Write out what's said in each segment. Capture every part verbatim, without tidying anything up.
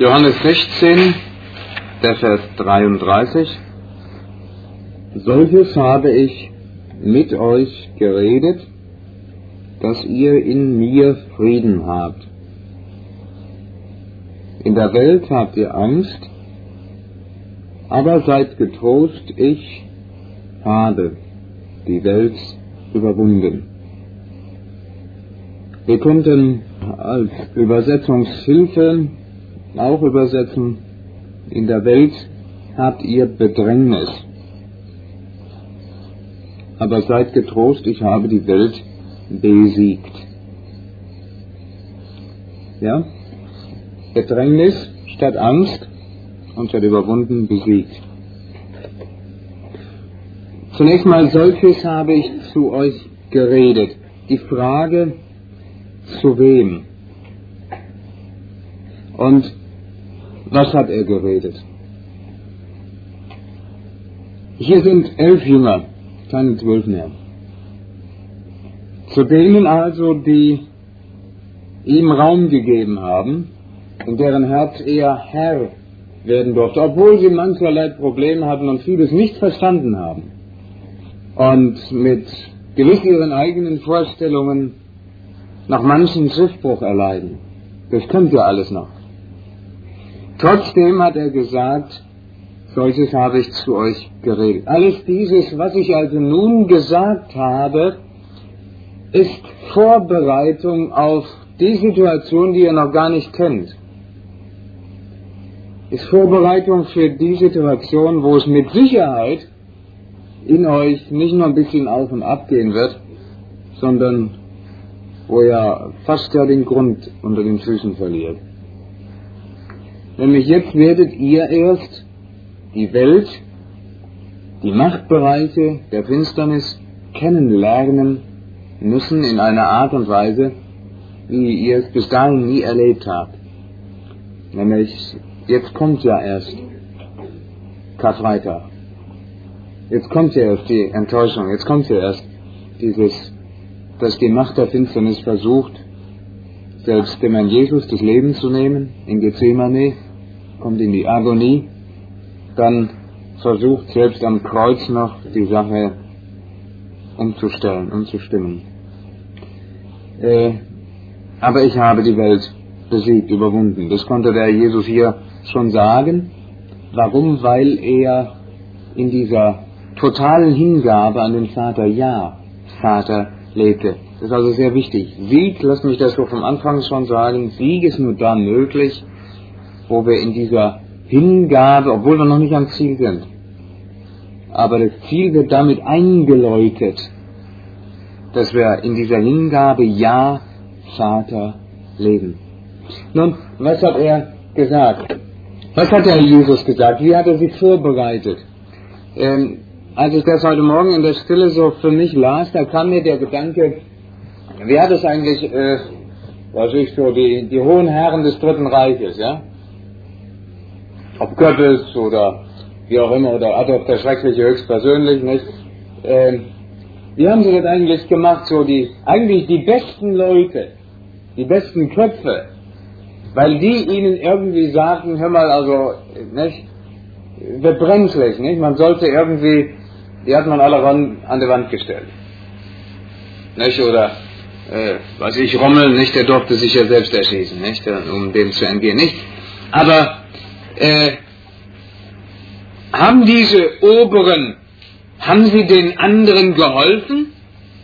Johannes sechzehn, der Vers dreiunddreißig. Solches habe ich mit euch geredet, dass ihr in mir Frieden habt. In der Welt habt ihr Angst, aber seid getrost, ich habe die Welt überwunden. Wir könnten als Übersetzungshilfe auch übersetzen, in der Welt habt ihr Bedrängnis, aber seid getrost, ich habe die Welt besiegt. Ja? Bedrängnis statt Angst und statt überwunden besiegt. Zunächst mal, solches habe ich zu euch geredet. Die Frage, zu wem? Und was hat er geredet? Hier sind elf Jünger, keine zwölf mehr. Zu denen also, die ihm Raum gegeben haben, in deren Herz er Herr werden durfte, obwohl sie mancherlei Probleme hatten und vieles nicht verstanden haben und mit gewiss ihren eigenen Vorstellungen nach manchem Schiffbruch erleiden. Das kommt ja alles noch. Trotzdem hat er gesagt, solches habe ich zu euch geredet. Alles dieses, was ich also nun gesagt habe, ist Vorbereitung auf die Situation, die ihr noch gar nicht kennt. Ist Vorbereitung für die Situation, wo es mit Sicherheit in euch nicht nur ein bisschen auf und ab gehen wird, sondern wo ihr fast ja den Grund unter den Füßen verliert. Nämlich jetzt werdet ihr erst die Welt, die Machtbereiche der Finsternis kennenlernen müssen in einer Art und Weise, wie ihr es bis dahin nie erlebt habt. Nämlich, jetzt kommt ja erst Karfreitag. Jetzt kommt ja erst die Enttäuschung. Jetzt kommt ja erst dieses, dass die Macht der Finsternis versucht, selbst dem Herrn Jesus das Leben zu nehmen, in Gethsemane, kommt in die Agonie, dann versucht selbst am Kreuz noch die Sache umzustellen, umzustimmen. Äh, aber ich habe die Welt besiegt, überwunden. Das konnte der Jesus hier schon sagen. Warum? Weil er in dieser totalen Hingabe an den Vater, ja, Vater, lebte. Das ist also sehr wichtig. Sieg, lass mich das so vom Anfang schon sagen, Sieg ist nur dann möglich, wo wir in dieser Hingabe, obwohl wir noch nicht am Ziel sind, aber das Ziel wird damit eingeläutet, dass wir in dieser Hingabe, ja, Vater, leben. Nun, was hat er gesagt? Was hat der Jesus gesagt? Wie hat er sich vorbereitet? Ähm, als ich das heute Morgen in der Stille so für mich las, da kam mir der Gedanke, wer hat es eigentlich, äh, was ich so, die, die hohen Herren des Dritten Reiches, ja? Ob Goebbels oder wie auch immer, oder Adolf der Schreckliche höchstpersönlich, nicht? Ähm, wie haben sie das eigentlich gemacht? So die, eigentlich die besten Leute, die besten Köpfe, weil die ihnen irgendwie sagten, hör mal, also, nicht? Wird brenzlig, nicht? Man sollte irgendwie, die hat man alle ran, an die Wand gestellt. Nicht? Oder, äh, was ich, Rommel, nicht? Der durfte sich ja selbst erschießen, nicht? Um dem zu entgehen, nicht? Aber, äh, haben diese Oberen, haben sie den anderen geholfen?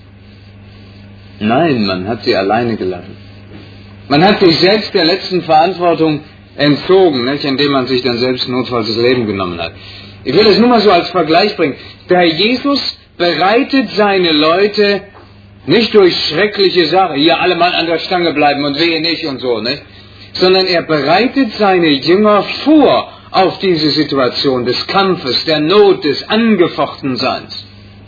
Nein, man hat sie alleine gelassen. Man hat sich selbst der letzten Verantwortung entzogen, nicht? Indem man sich dann selbst notfalls das Leben genommen hat. Ich will es nur mal so als Vergleich bringen. Der Jesus bereitet seine Leute nicht durch schreckliche Sachen, hier alle mal an der Stange bleiben und wehe nicht und so, nicht? Sondern er bereitet seine Jünger vor auf diese Situation des Kampfes, der Not, des Angefochtenseins.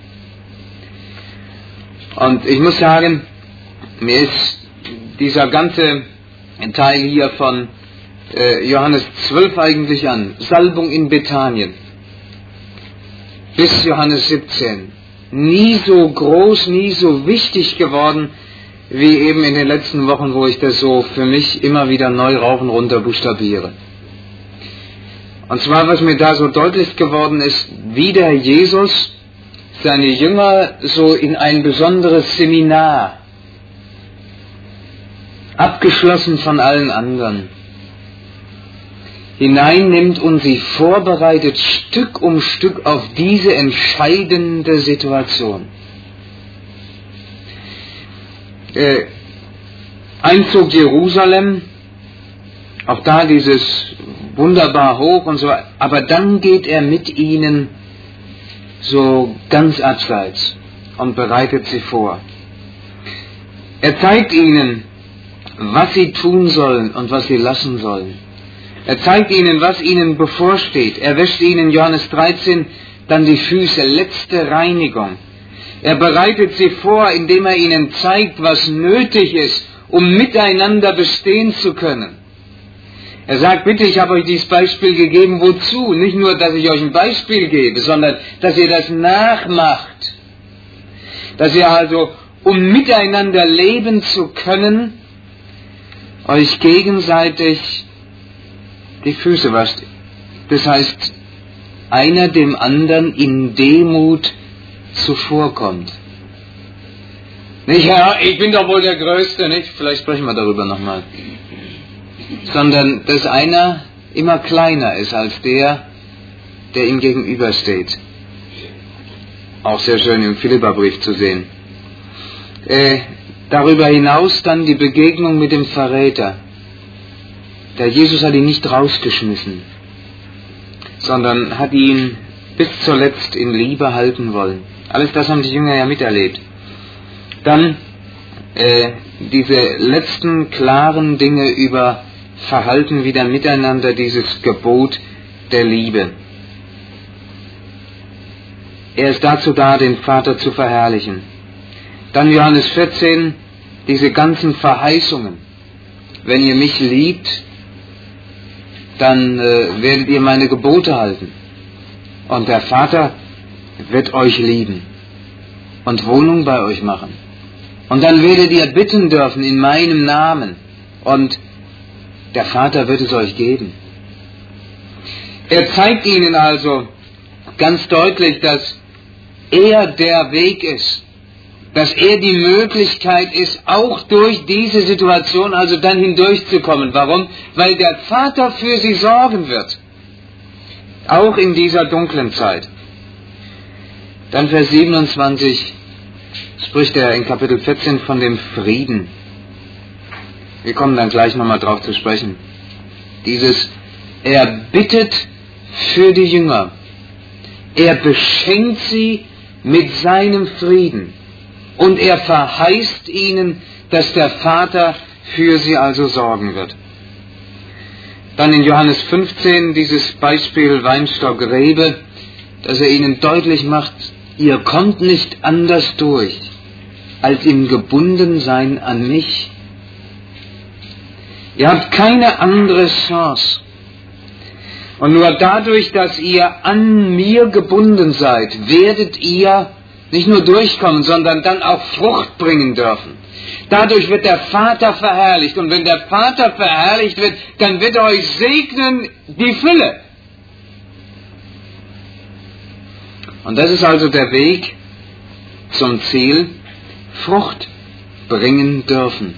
Und ich muss sagen, mir ist dieser ganze Teil hier von äh, Johannes zwölf eigentlich an, Salbung in Bethanien, bis Johannes siebzehn, nie so groß, nie so wichtig geworden, wie eben in den letzten Wochen, wo ich das so für mich immer wieder neu rauf und runter buchstabiere. Und zwar, was mir da so deutlich geworden ist, wie der Jesus seine Jünger so in ein besonderes Seminar, abgeschlossen von allen anderen, hineinnimmt und sie vorbereitet Stück um Stück auf diese entscheidende Situation. Äh, Einzug Jerusalem, auch da dieses wunderbar hoch und so, aber dann geht er mit ihnen so ganz abseits und bereitet sie vor. Er zeigt ihnen, was sie tun sollen und was sie lassen sollen. Er zeigt ihnen, was ihnen bevorsteht. Er wäscht ihnen, Johannes dreizehn, dann die Füße, letzte Reinigung. Er bereitet sie vor, indem er ihnen zeigt, was nötig ist, um miteinander bestehen zu können. Er sagt, bitte, ich habe euch dieses Beispiel gegeben, wozu? Nicht nur, dass ich euch ein Beispiel gebe, sondern, dass ihr das nachmacht. Dass ihr also, um miteinander leben zu können, euch gegenseitig die Füße wascht. Das heißt, einer dem anderen in Demut zuvorkommt. Nicht, Herr, ich bin doch wohl der Größte, nicht? Vielleicht sprechen wir darüber nochmal. Sondern, dass einer immer kleiner ist als der, der ihm gegenübersteht. Auch sehr schön im Philipperbrief zu sehen. Äh, darüber hinaus dann die Begegnung mit dem Verräter. Der Jesus hat ihn nicht rausgeschmissen, sondern hat ihn bis zuletzt in Liebe halten wollen. Alles das haben die Jünger ja miterlebt. Dann äh, diese letzten klaren Dinge über Verhalten wieder miteinander, dieses Gebot der Liebe. Er ist dazu da, den Vater zu verherrlichen. Dann Johannes vierzehn, diese ganzen Verheißungen. Wenn ihr mich liebt, dann äh, werdet ihr meine Gebote halten. Und der Vater wird euch lieben und Wohnung bei euch machen. Und dann werdet ihr bitten dürfen in meinem Namen. Und der Vater wird es euch geben. Er zeigt ihnen also ganz deutlich, dass er der Weg ist. Dass er die Möglichkeit ist, auch durch diese Situation also dann hindurchzukommen. Warum? Weil der Vater für sie sorgen wird. Auch in dieser dunklen Zeit. Dann Vers siebenundzwanzig spricht er in Kapitel vierzehn von dem Frieden. Wir kommen dann gleich nochmal drauf zu sprechen. Dieses, er bittet für die Jünger. Er beschenkt sie mit seinem Frieden. Und er verheißt ihnen, dass der Vater für sie also sorgen wird. Dann in Johannes fünfzehn dieses Beispiel Weinstock-Rebe, dass er ihnen deutlich macht, ihr kommt nicht anders durch, als im Gebundensein an mich. Ihr habt keine andere Chance. Und nur dadurch, dass ihr an mir gebunden seid, werdet ihr nicht nur durchkommen, sondern dann auch Frucht bringen dürfen. Dadurch wird der Vater verherrlicht. Und wenn der Vater verherrlicht wird, dann wird er euch segnen die Fülle. Und das ist also der Weg zum Ziel, Frucht bringen dürfen.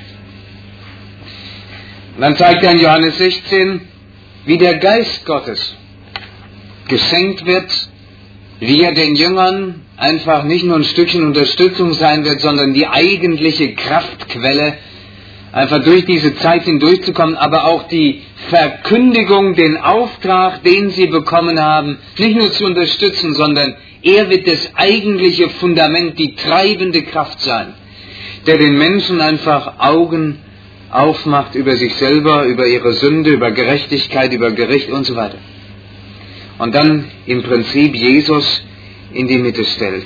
Und dann zeigt er in Johannes sechzehn, wie der Geist Gottes geschenkt wird, wie er den Jüngern einfach nicht nur ein Stückchen Unterstützung sein wird, sondern die eigentliche Kraftquelle, einfach durch diese Zeit hindurchzukommen, aber auch die Verkündigung, den Auftrag, den sie bekommen haben, nicht nur zu unterstützen, sondern er wird das eigentliche Fundament, die treibende Kraft sein, der den Menschen einfach Augen aufmacht über sich selber, über ihre Sünde, über Gerechtigkeit, über Gericht und so weiter. Und dann im Prinzip Jesus in die Mitte stellt.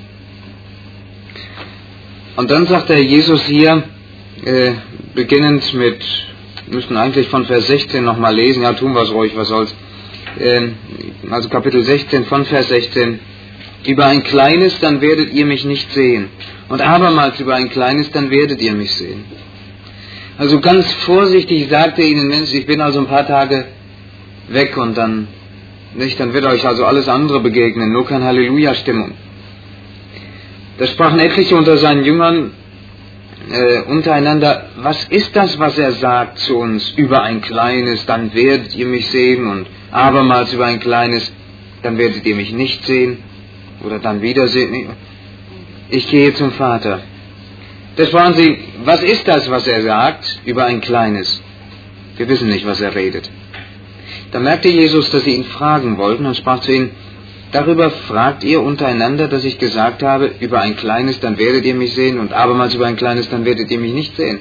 Und dann sagt der Jesus hier, äh, beginnend mit, wir müssten eigentlich von Vers sechzehn nochmal lesen, ja tun wir es ruhig, was soll's. Äh, also Kapitel sechzehn von Vers sechzehn, über ein Kleines, dann werdet ihr mich nicht sehen. Und abermals über ein Kleines, dann werdet ihr mich sehen. Also ganz vorsichtig sagt er ihnen, Mensch, ich bin also ein paar Tage weg und dann nicht, dann wird euch also alles andere begegnen, nur keine Halleluja-Stimmung. Da sprachen etliche unter seinen Jüngern äh, untereinander, was ist das, was er sagt zu uns über ein kleines, dann werdet ihr mich sehen, und abermals über ein kleines, dann werdet ihr mich nicht sehen oder dann wiedersehen. Ich gehe zum Vater. Das waren sie, was ist das, was er sagt über ein kleines? Wir wissen nicht, was er redet. Da merkte Jesus, dass sie ihn fragen wollten, und sprach zu ihnen, darüber fragt ihr untereinander, dass ich gesagt habe, über ein kleines, dann werdet ihr mich sehen, und abermals über ein kleines, dann werdet ihr mich nicht sehen.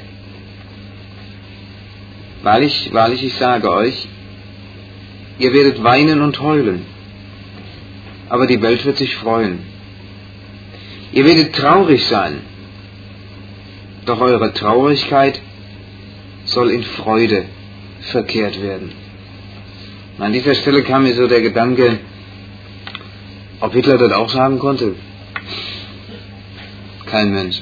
Wahrlich, wahrlich, ich sage euch, ihr werdet weinen und heulen, aber die Welt wird sich freuen. Ihr werdet traurig sein, doch eure Traurigkeit soll in Freude verkehrt werden. An dieser Stelle kam mir so der Gedanke, ob Hitler das auch sagen konnte. Kein Mensch.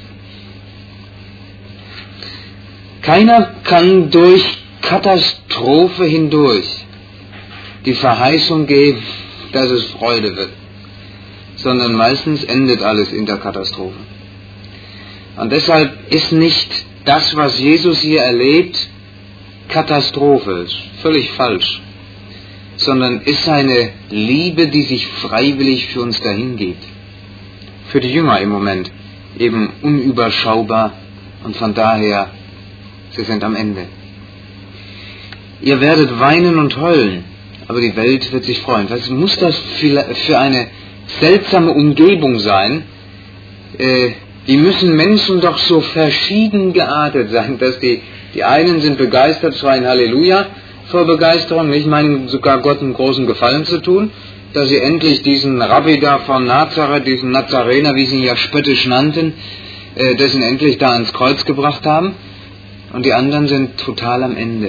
Keiner kann durch Katastrophe hindurch die Verheißung geben, dass es Freude wird, sondern meistens endet alles in der Katastrophe. Und deshalb ist nicht das, was Jesus hier erlebt, Katastrophe, ist völlig falsch, sondern ist seine Liebe, die sich freiwillig für uns dahingibt. Für die Jünger im Moment eben unüberschaubar, und von daher, sie sind am Ende. Ihr werdet weinen und heulen, aber die Welt wird sich freuen. Was muss das für eine seltsame Umgebung sein? Äh, wie müssen Menschen doch so verschieden geartet sein, dass die, die einen sind begeistert, schreien Halleluja vor Begeisterung, ich meine sogar Gott einen großen Gefallen zu tun, dass sie endlich diesen Rabbi da von Nazareth, diesen Nazarener, wie sie ihn ja spöttisch nannten, äh, dessen endlich da ans Kreuz gebracht haben, und die anderen sind total am Ende.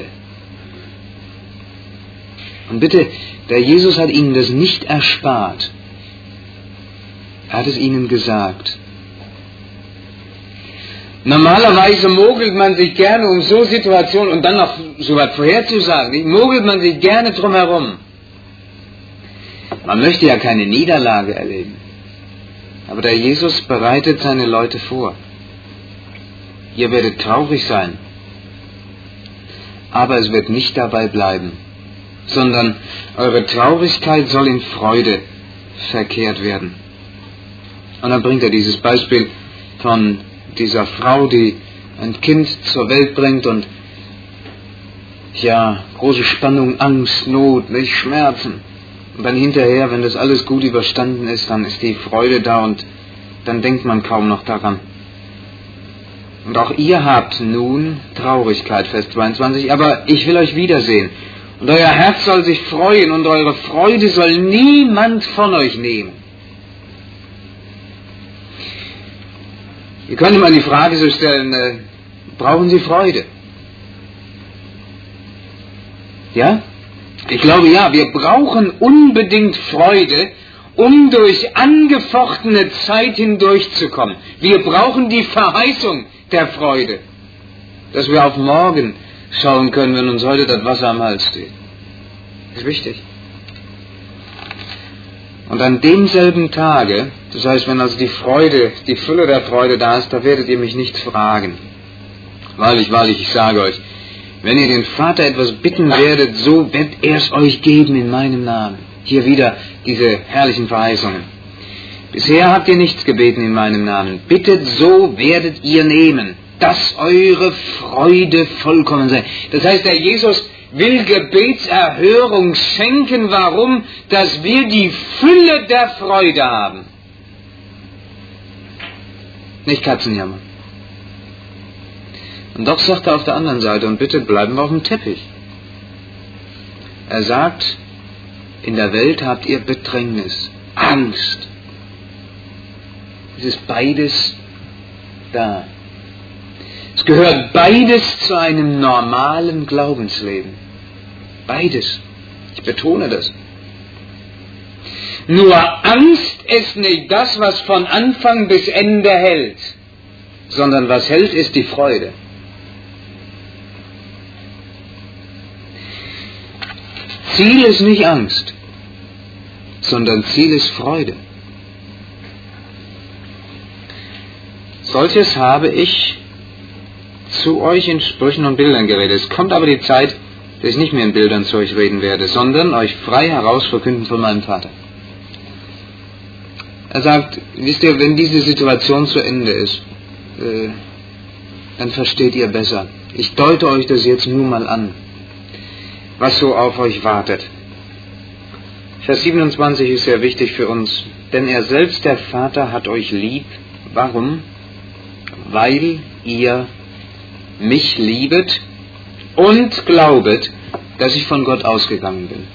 Und bitte, der Jesus hat ihnen das nicht erspart. Er hat es ihnen gesagt. Normalerweise mogelt man sich gerne um so Situationen, und dann noch so was vorherzusagen, mogelt man sich gerne drum herum. Man möchte ja keine Niederlage erleben. Aber der Jesus bereitet seine Leute vor. Ihr werdet traurig sein, aber es wird nicht dabei bleiben, sondern eure Traurigkeit soll in Freude verkehrt werden. Und dann bringt er dieses Beispiel von dieser Frau, die ein Kind zur Welt bringt und ja, große Spannung, Angst, Not, nicht Schmerzen. Und dann hinterher, wenn das alles gut überstanden ist, dann ist die Freude da und dann denkt man kaum noch daran. Und auch ihr habt nun Traurigkeit, Vers zweiundzwanzig, aber ich will euch wiedersehen. Und euer Herz soll sich freuen und eure Freude soll niemand von euch nehmen. Ihr könnt mal die Frage so stellen, äh, brauchen Sie Freude? Ja? Ich glaube ja, wir brauchen unbedingt Freude, um durch angefochtene Zeit hindurchzukommen. Wir brauchen die Verheißung der Freude, dass wir auf morgen schauen können, wenn uns heute das Wasser am Hals steht. Das ist wichtig. Und an demselben Tage, das heißt, wenn also die Freude, die Fülle der Freude da ist, da werdet ihr mich nichts fragen. Wahrlich, wahrlich, ich sage euch, wenn ihr den Vater etwas bitten werdet, so wird er es euch geben in meinem Namen. Hier wieder diese herrlichen Verheißungen. Bisher habt ihr nichts gebeten in meinem Namen. Bittet, so werdet ihr nehmen, dass eure Freude vollkommen sei. Das heißt, der Jesus will Gebetserhörung schenken. Warum? Dass wir die Fülle der Freude haben. Nicht Katzenjammer. Und doch sagt er auf der anderen Seite, und bitte bleiben wir auf dem Teppich. Er sagt, in der Welt habt ihr Bedrängnis, Angst. Es ist beides da. Es gehört beides zu einem normalen Glaubensleben. Beides. Ich betone das. Nur Angst ist nicht das, was von Anfang bis Ende hält, sondern was hält, ist die Freude. Ziel ist nicht Angst, sondern Ziel ist Freude. Solches habe ich zu euch in Sprüchen und Bildern geredet. Es kommt aber die Zeit, dass ich nicht mehr in Bildern zu euch reden werde, sondern euch frei heraus verkünden von meinem Vater. Er sagt, wisst ihr, wenn diese Situation zu Ende ist, äh, dann versteht ihr besser. Ich deute euch das jetzt nur mal an, was so auf euch wartet. Vers siebenundzwanzig ist sehr wichtig für uns. Denn er selbst, der Vater, hat euch lieb. Warum? Weil ihr mich liebet und glaubet, dass ich von Gott ausgegangen bin.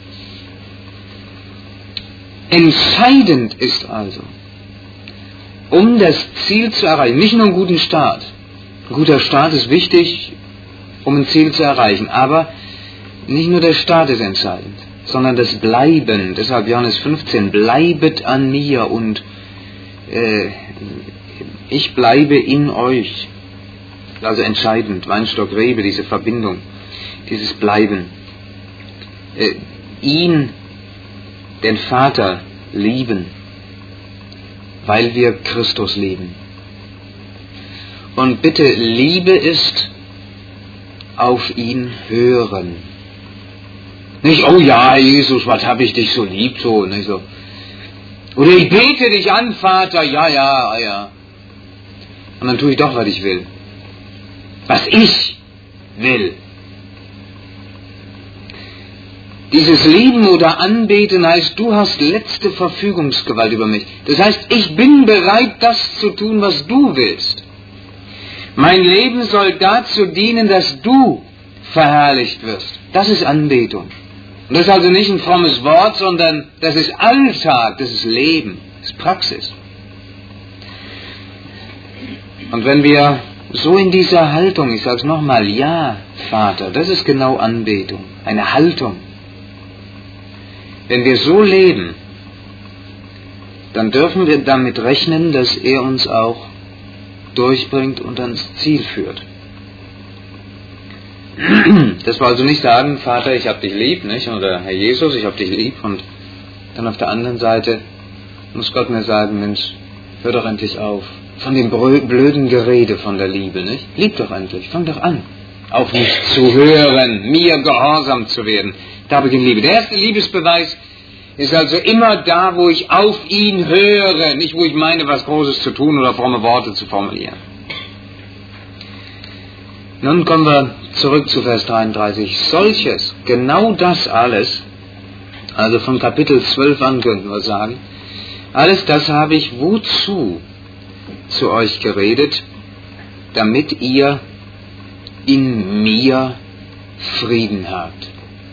Entscheidend ist also, um das Ziel zu erreichen, nicht nur einen guten Start. Ein guter Start ist wichtig, um ein Ziel zu erreichen, aber nicht nur der Start ist entscheidend, sondern das Bleiben. Deshalb Johannes fünfzehn, bleibet an mir und äh, ich bleibe in euch. Also entscheidend, Weinstock, Rebe, diese Verbindung, dieses Bleiben. Äh, ihn, den Vater, lieben, weil wir Christus lieben. Und bitte, Liebe ist auf ihn hören. Nicht, oh ja, Jesus, was habe ich dich so lieb, so, nicht so. Oder ich bete dich an, Vater, ja, ja, ja. Und dann tue ich doch, was ich will. Was ich will. Dieses Lieben oder Anbeten heißt, du hast letzte Verfügungsgewalt über mich. Das heißt, ich bin bereit, das zu tun, was du willst. Mein Leben soll dazu dienen, dass du verherrlicht wirst. Das ist Anbetung. Und das ist also nicht ein frommes Wort, sondern das ist Alltag, das ist Leben, das ist Praxis. Und wenn wir so in dieser Haltung, ich sage es nochmal, ja, Vater, das ist genau Anbetung, eine Haltung. Wenn wir so leben, dann dürfen wir damit rechnen, dass er uns auch durchbringt und ans Ziel führt. Das war also nicht sagen, Vater, ich hab dich lieb, nicht? Oder Herr Jesus, ich hab dich lieb. Und dann auf der anderen Seite muss Gott mir sagen, Mensch, hör doch endlich auf. Von dem blöden Gerede von der Liebe, nicht? Lieb doch endlich, fang doch an. Auf mich zu hören, mir gehorsam zu werden. Da beginnt Liebe. Der erste Liebesbeweis ist also immer da, wo ich auf ihn höre, nicht wo ich meine, was Großes zu tun oder fromme Worte zu formulieren. Nun kommen wir zurück zu Vers dreiunddreißig. Solches, genau das alles, also von Kapitel zwölf an könnten wir sagen, alles das habe ich wozu zu euch geredet, damit ihr in mir Frieden habt.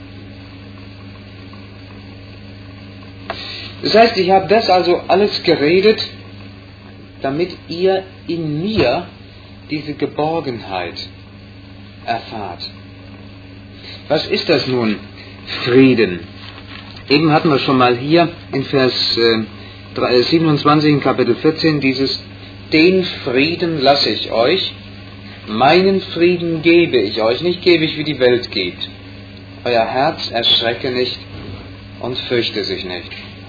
Das heißt, ich habe das also alles geredet, damit ihr in mir diese Geborgenheit erfahrt. Was ist das nun, Frieden? Eben hatten wir schon mal hier in Vers äh, siebenundzwanzig in Kapitel vierzehn dieses, den Frieden lasse ich euch, meinen Frieden gebe ich euch, nicht gebe ich, wie die Welt gibt. Euer Herz erschrecke nicht und fürchte sich nicht.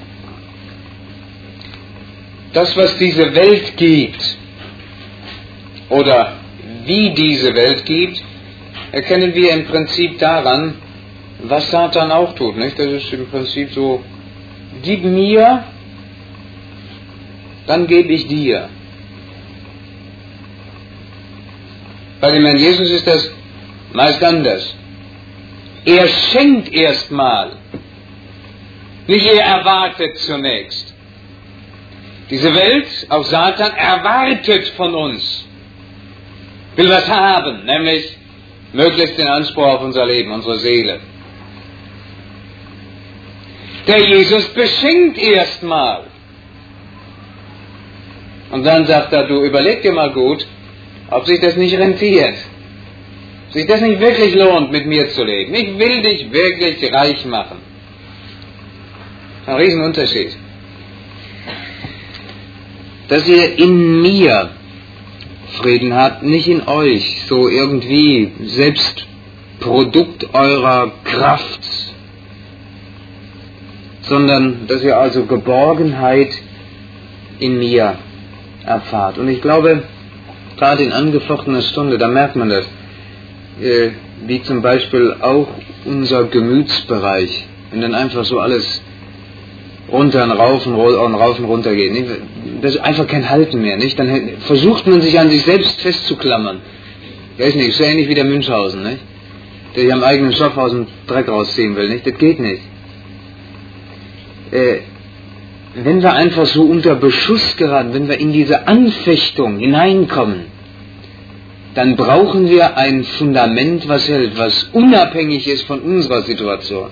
Das, was diese Welt gibt, oder wie diese Welt gibt, erkennen wir im Prinzip daran, was Satan auch tut, nicht? Das ist im Prinzip so, gib mir, dann gebe ich dir. Bei dem Herrn Jesus ist das meist anders. Er schenkt erstmal, nicht er erwartet zunächst. Diese Welt, auch Satan, erwartet von uns, will was haben, nämlich möglichst den Anspruch auf unser Leben, unsere Seele. Der Jesus beschenkt erstmal. Und dann sagt er, du überleg dir mal gut, ob sich das nicht rentiert, ob sich das nicht wirklich lohnt, mit mir zu leben. Ich will dich wirklich reich machen. Ein Riesenunterschied. Dass ihr in mir Frieden habt, nicht in euch, so irgendwie selbst Produkt eurer Kraft, sondern dass ihr also Geborgenheit in mir erfahrt. Und ich glaube, gerade in angefochtener Stunde, da merkt man das, äh, wie zum Beispiel auch unser Gemütsbereich, wenn dann einfach so alles runter und rauf und, und rauf und runter geht, nicht? Das ist einfach kein Halten mehr, nicht? Dann versucht man sich an sich selbst festzuklammern. Ich weiß nicht, so ähnlich wie der Münchhausen, nicht? Der sich am eigenen Schopf aus dem Dreck rausziehen will, nicht? Das geht nicht. Äh, wenn wir einfach so unter Beschuss geraten, wenn wir in diese Anfechtung hineinkommen, dann brauchen wir ein Fundament, was hält, was unabhängig ist von unserer Situation.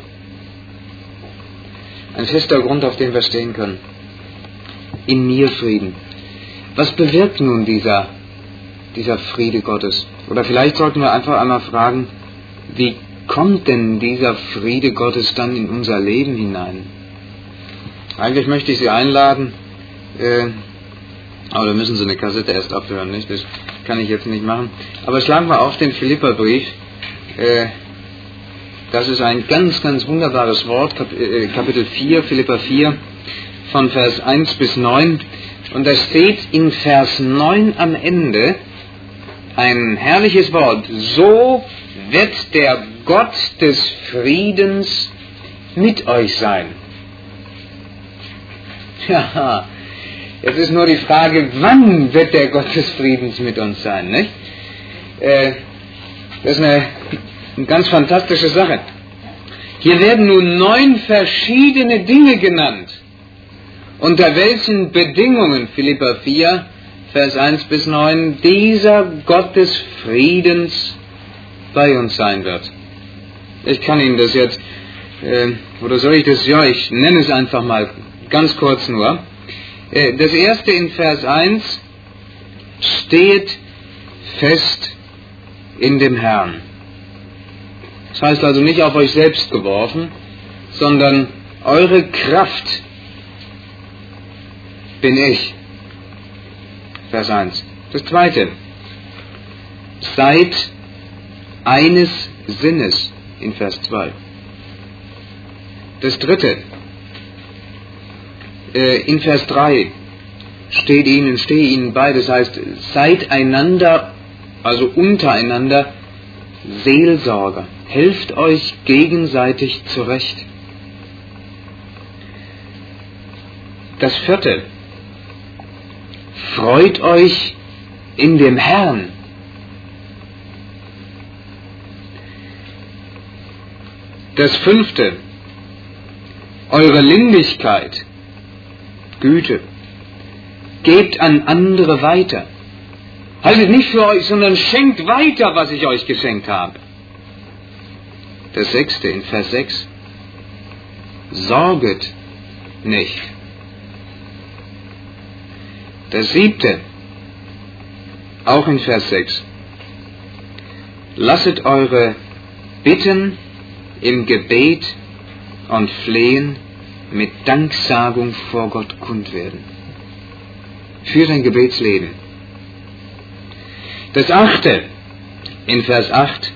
Ein fester Grund, auf dem wir stehen können. In mir Frieden. Was bewirkt nun dieser, dieser Friede Gottes? Oder vielleicht sollten wir einfach einmal fragen, wie kommt denn dieser Friede Gottes dann in unser Leben hinein? Eigentlich möchte ich Sie einladen, äh, aber da müssen Sie eine Kassette erst abhören, nicht? Das kann ich jetzt nicht machen. Aber schlagen wir auf den Philipperbrief. Äh, das ist ein ganz, ganz wunderbares Wort, Kap äh, Kapitel vier, Philipper vier, von Vers eins bis neun. Und da steht in Vers neun am Ende ein herrliches Wort. So wird der Gott des Friedens mit euch sein. Ja, jetzt ist nur die Frage, wann wird der Gott des Friedens mit uns sein, nicht? Äh, das ist eine, eine ganz fantastische Sache. Hier werden nun neun verschiedene Dinge genannt, unter welchen Bedingungen, Philipper vier, Vers eins bis neun, dieser Gott des Friedens bei uns sein wird. Ich kann Ihnen das jetzt, äh, oder soll ich das, ja, ich nenne es einfach mal ganz kurz nur. Äh, das erste in Vers eins, steht fest in dem Herrn. Das heißt also nicht auf euch selbst geworfen, sondern eure Kraft bin ich. Vers eins. Das zweite, seid eines Sinnes in Vers zwei. Das dritte, äh, in Vers drei steht ihnen, stehe ihnen bei, das heißt, seid einander, also untereinander Seelsorger. Helft euch gegenseitig zurecht. Das vierte, freut euch in dem Herrn. Das fünfte, eure Lindigkeit, Güte, gebt an andere weiter. Haltet nicht für euch, sondern schenkt weiter, was ich euch geschenkt habe. Das sechste, in Vers sechs, sorget nicht. Das siebte, auch in Vers sechs, lasset eure Bitten im Gebet und Flehen mit Danksagung vor Gott kund werden. Führt ein Gebetsleben. Das achte, in Vers acht,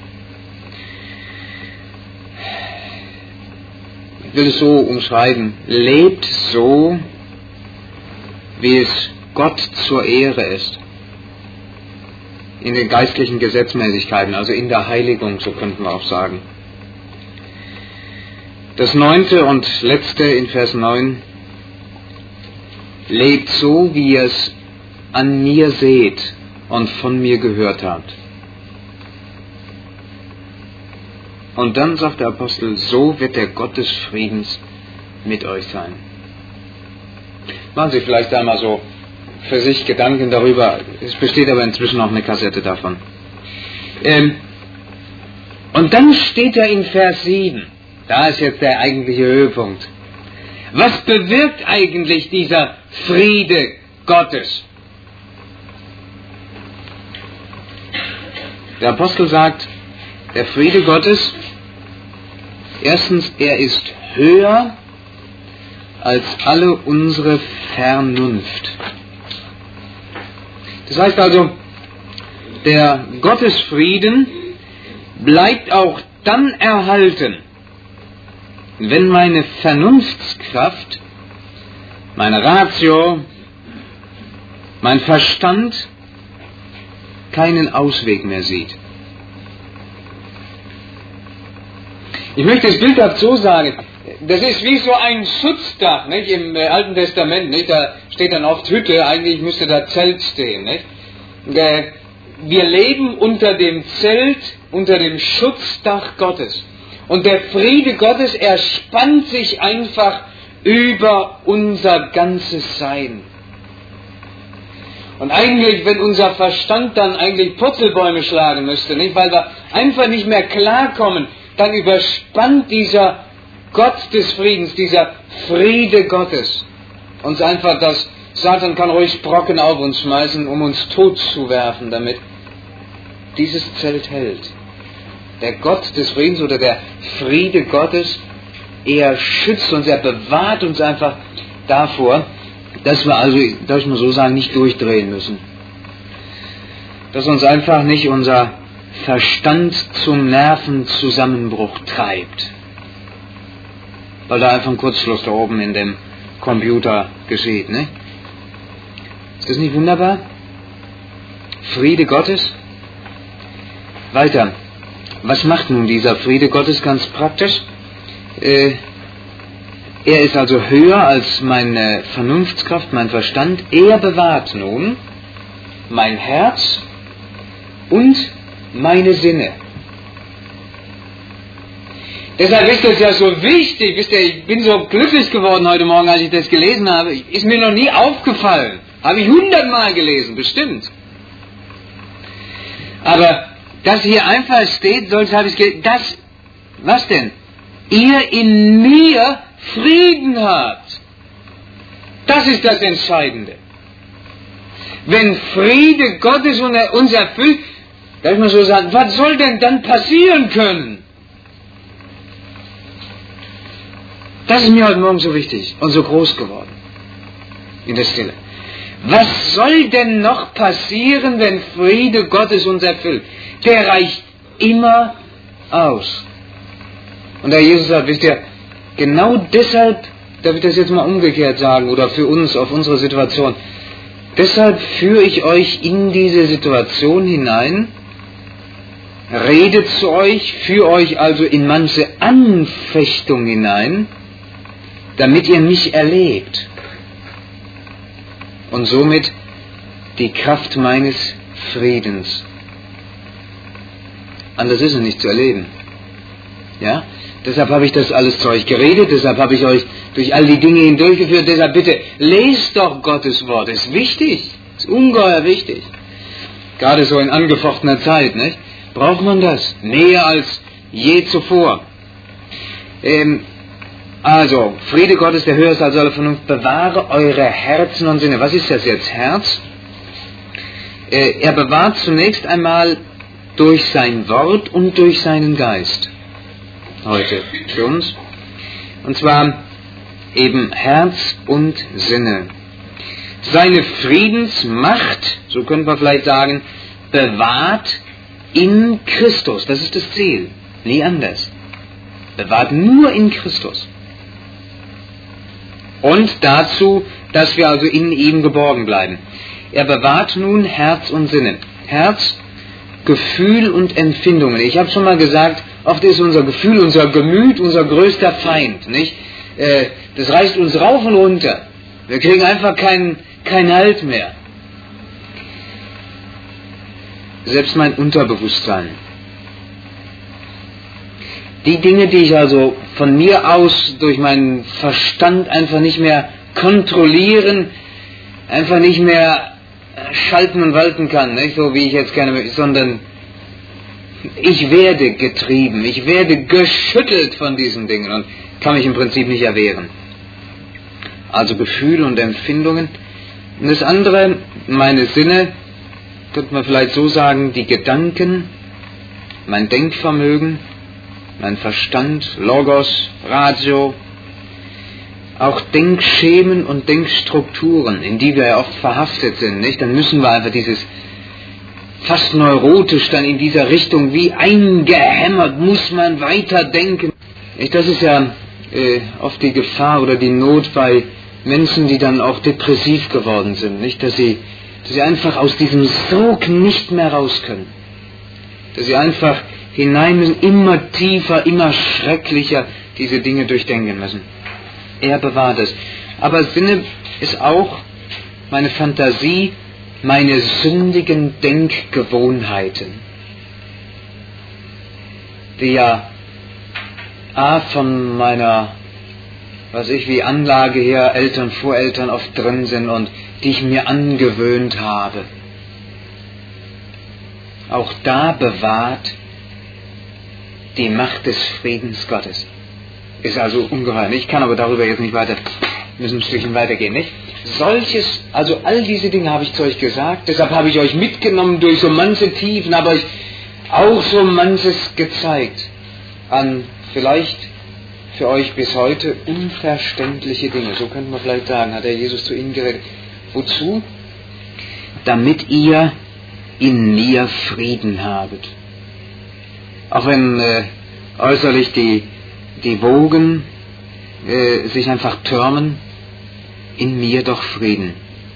ich will es so umschreiben, lebt so, wie es Gott zur Ehre ist. In den geistlichen Gesetzmäßigkeiten, also in der Heiligung, so könnten wir auch sagen. Das neunte und letzte in Vers neun, lebt so, wie ihr es an mir seht und von mir gehört habt. Und dann sagt der Apostel, so wird der Gott des Friedens mit euch sein. Machen Sie vielleicht einmal so für sich Gedanken darüber. Es besteht aber inzwischen auch eine Kassette davon. Ähm, und dann steht er in Vers sieben. Da ist jetzt der eigentliche Höhepunkt. Was bewirkt eigentlich dieser Friede Gottes? Der Apostel sagt, der Friede Gottes, erstens, er ist höher als alle unsere Vernunft. Das heißt also, der Gottesfrieden bleibt auch dann erhalten, wenn meine Vernunftskraft, meine Ratio, mein Verstand keinen Ausweg mehr sieht. Ich möchte es bildhaft so sagen, das ist wie so ein Schutzdach, nicht? Im äh, Alten Testament, nicht? Da steht dann oft Hütte, eigentlich müsste da Zelt stehen. Nicht? Äh, wir leben unter dem Zelt, unter dem Schutzdach Gottes. Und der Friede Gottes, er spannt sich einfach über unser ganzes Sein. Und eigentlich, wenn unser Verstand dann eigentlich Purzelbäume schlagen müsste, nicht? Weil wir einfach nicht mehr klarkommen, dann überspannt dieser Gott des Friedens, dieser Friede Gottes, uns einfach, dass Satan kann ruhig Brocken auf uns schmeißen, um uns tot zu werfen, damit dieses Zelt hält. Der Gott des Friedens oder der Friede Gottes, er schützt uns, er bewahrt uns einfach davor, dass wir also, darf ich mal so sagen, nicht durchdrehen müssen. Dass uns einfach nicht unser Verstand zum Nervenzusammenbruch treibt. Weil da einfach ein Kurzschluss da oben in dem Computer geschieht, ne? Ist das nicht wunderbar? Friede Gottes. Weiter. Was macht nun dieser Friede Gottes ganz praktisch? Äh, er ist also höher als meine Vernunftskraft, mein Verstand. Er bewahrt nun mein Herz und meine Sinne. Deshalb ist es ja so wichtig, wisst ihr, ich bin so glücklich geworden heute Morgen, als ich das gelesen habe. Ist mir noch nie aufgefallen. Habe ich hundertmal gelesen, bestimmt. Aber dass hier einfach steht, sonst habe ich gelesen, das, was denn? Ihr in mir Frieden habt. Das ist das Entscheidende. Wenn Friede Gottes uns erfüllt, darf ich mal so sagen, was soll denn dann passieren können? Das ist mir heute Morgen so wichtig und so groß geworden. In der Stille. Was soll denn noch passieren, wenn Friede Gottes uns erfüllt? Der reicht immer aus. Und der Jesus sagt, wisst ihr, genau deshalb, darf ich das jetzt mal umgekehrt sagen, oder für uns, auf unsere Situation, deshalb führe ich euch in diese Situation hinein, rede zu euch, führe euch also in manche Anfechtung hinein, damit ihr mich erlebt und somit die Kraft meines Friedens. Anders ist es nicht zu erleben. Ja? Deshalb habe ich das alles zu euch geredet, deshalb habe ich euch durch all die Dinge hindurchgeführt, deshalb bitte, lest doch Gottes Wort, ist wichtig, ist ungeheuer wichtig. Gerade so in angefochtener Zeit, nicht? Braucht man das? Mehr als je zuvor. Ähm, Also, Friede Gottes, der höher ist als alle Vernunft, bewahre eure Herzen und Sinne. Was ist das jetzt, Herz? Äh, er bewahrt zunächst einmal durch sein Wort und durch seinen Geist. Heute für uns. Und zwar eben Herz und Sinne. Seine Friedensmacht, so können wir vielleicht sagen, bewahrt in Christus. Das ist das Ziel. Nie anders. Bewahrt nur in Christus. Und dazu, dass wir also in ihm geborgen bleiben. Er bewahrt nun Herz und Sinne. Herz, Gefühl und Empfindungen. Ich habe schon mal gesagt, oft ist unser Gefühl, unser Gemüt, unser größter Feind, nicht? Äh, das reißt uns rauf und runter. Wir kriegen einfach keinen keinen Halt mehr. Selbst mein Unterbewusstsein. Die Dinge, die ich also von mir aus durch meinen Verstand einfach nicht mehr kontrollieren, einfach nicht mehr schalten und walten kann, nicht? So wie ich jetzt gerne möchte, sondern ich werde getrieben, ich werde geschüttelt von diesen Dingen und kann mich im Prinzip nicht erwehren. Also Gefühle und Empfindungen. Und das andere, meine Sinne, könnte man vielleicht so sagen, die Gedanken, mein Denkvermögen, mein Verstand, Logos, Ratio, auch Denkschemen und Denkstrukturen, in die wir ja oft verhaftet sind, nicht? Dann müssen wir einfach dieses fast neurotisch dann in dieser Richtung wie eingehämmert, muss man weiterdenken. Das ist ja äh, oft die Gefahr oder die Not bei Menschen, die dann auch depressiv geworden sind, nicht, dass sie, dass sie einfach aus diesem Sog nicht mehr raus können, dass sie einfach hinein müssen, immer tiefer, immer schrecklicher diese Dinge durchdenken müssen. Er bewahrt es. Aber Sinne ist auch meine Fantasie, meine sündigen Denkgewohnheiten, die ja A, von meiner, was ich wie Anlage her, Eltern, Voreltern oft drin sind und die ich mir angewöhnt habe. Auch da bewahrt die Macht des Friedens Gottes. Ist also ungeheuer. Ich kann aber darüber jetzt nicht weiter, müssen ein Stückchen weitergehen, nicht? Solches, also all diese Dinge habe ich zu euch gesagt, deshalb habe ich euch mitgenommen durch so manche Tiefen, habe euch auch so manches gezeigt an vielleicht für euch bis heute unverständliche Dinge. So könnte man vielleicht sagen, hat der Jesus zu ihnen geredet. Wozu? Damit ihr in mir Frieden habet. Auch wenn äh, äußerlich die, die Wogen äh, sich einfach türmen, in mir doch Frieden.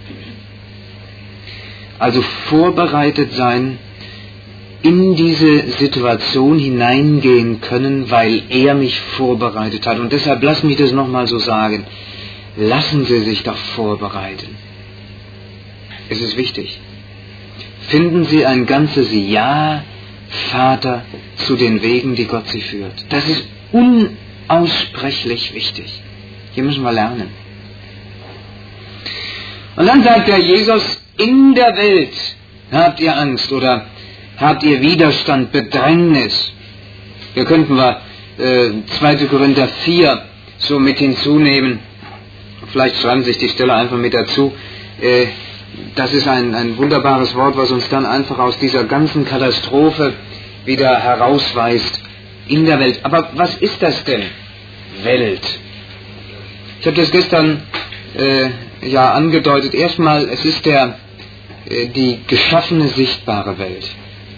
Also vorbereitet sein, in diese Situation hineingehen können, weil er mich vorbereitet hat. Und deshalb lasst mich das nochmal so sagen. Lassen Sie sich doch vorbereiten. Es ist wichtig. Finden Sie ein ganzes Ja, Vater, zu den Wegen, die Gott Sie führt. Das ist unaussprechlich wichtig. Hier müssen wir lernen. Und dann sagt der Jesus, in der Welt habt ihr Angst oder habt ihr Widerstand, Bedrängnis. Hier könnten wir äh, zweiter Korinther vier so mit hinzunehmen. Vielleicht schreiben Sie sich die Stelle einfach mit dazu. Äh, das ist ein, ein wunderbares Wort, was uns dann einfach aus dieser ganzen Katastrophe wieder herausweist. In der Welt. Aber was ist das denn? Welt. Ich habe das gestern äh, ja angedeutet. Erstmal, es ist der, äh, die geschaffene, sichtbare Welt.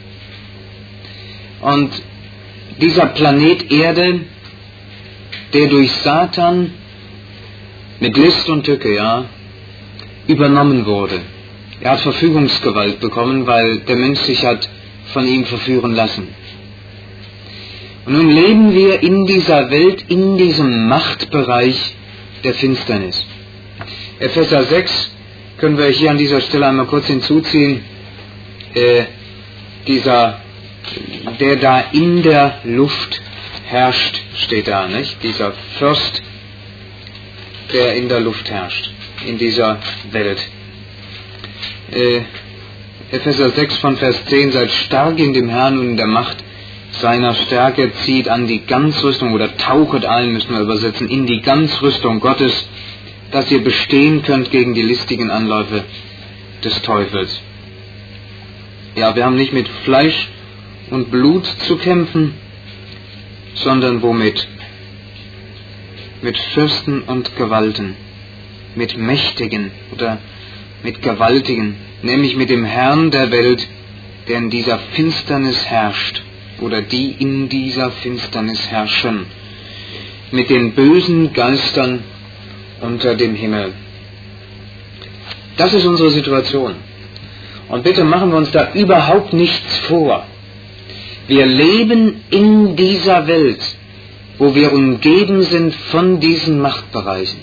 Und dieser Planet Erde, der durch Satan mit List und Tücke, ja, übernommen wurde. Er hat Verfügungsgewalt bekommen, weil der Mensch sich hat von ihm verführen lassen. Und nun leben wir in dieser Welt, in diesem Machtbereich der Finsternis. Epheser sechs können wir hier an dieser Stelle einmal kurz hinzuziehen. Äh, dieser, der da in der Luft herrscht, steht da, nicht? Dieser Fürst, der in der Luft herrscht, in dieser Welt. Äh, Epheser sechs von Vers zehn, seid stark in dem Herrn und in der Macht seiner Stärke, zieht an die Ganzrüstung, oder tauchet ein, müssen wir übersetzen, in die Ganzrüstung Gottes, dass ihr bestehen könnt gegen die listigen Anläufe des Teufels. Ja, wir haben nicht mit Fleisch und Blut zu kämpfen, sondern womit? Mit Fürsten und Gewalten, mit Mächtigen oder mit Gewaltigen, nämlich mit dem Herrn der Welt, der in dieser Finsternis herrscht, oder die in dieser Finsternis herrschen, mit den bösen Geistern unter dem Himmel. Das ist unsere Situation. Und bitte machen wir uns da überhaupt nichts vor. Wir leben in dieser Welt, wo wir umgeben sind von diesen Machtbereichen.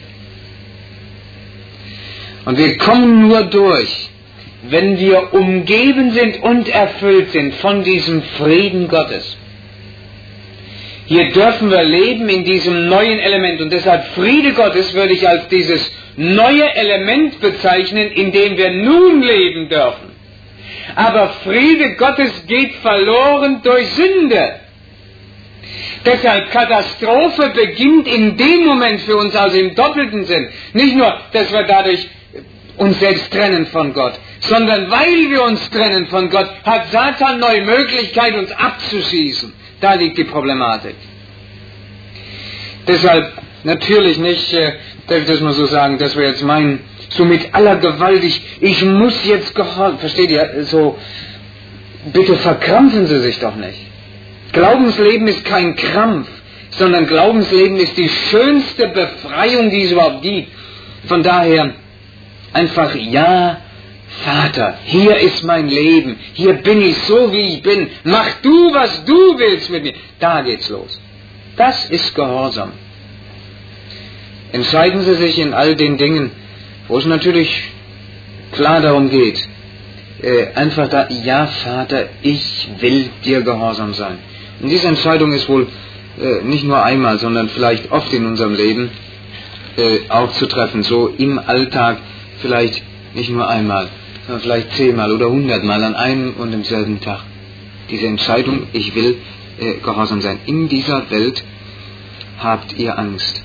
Und wir kommen nur durch, wenn wir umgeben sind und erfüllt sind von diesem Frieden Gottes. Hier dürfen wir leben in diesem neuen Element, und deshalb Friede Gottes würde ich als dieses neue Element bezeichnen, in dem wir nun leben dürfen. Aber Friede Gottes geht verloren durch Sünde. Deshalb Katastrophe beginnt in dem Moment für uns, also im doppelten Sinn. Nicht nur, dass wir dadurch uns selbst trennen von Gott, sondern weil wir uns trennen von Gott, hat Satan neue Möglichkeit, uns abzuschießen. Da liegt die Problematik. Deshalb natürlich nicht, äh, darf ich das mal so sagen, dass wir jetzt meinen, so mit aller Gewalt, ich, ich muss jetzt gehorchen. Versteht ihr? So, bitte verkrampfen Sie sich doch nicht. Glaubensleben ist kein Krampf, sondern Glaubensleben ist die schönste Befreiung, die es überhaupt gibt. Von daher einfach, ja, Vater, hier ist mein Leben, hier bin ich so, wie ich bin, mach du, was du willst mit mir. Da geht's los. Das ist Gehorsam. Entscheiden Sie sich in all den Dingen, wo es natürlich klar darum geht, äh, einfach da, ja Vater, ich will dir gehorsam sein. Und diese Entscheidung ist wohl äh, nicht nur einmal, sondern vielleicht oft in unserem Leben äh, auch zu treffen, so im Alltag vielleicht nicht nur einmal, sondern vielleicht zehnmal oder hundertmal an einem und demselben Tag. Diese Entscheidung, ich will äh, gehorsam sein. In dieser Welt habt ihr Angst.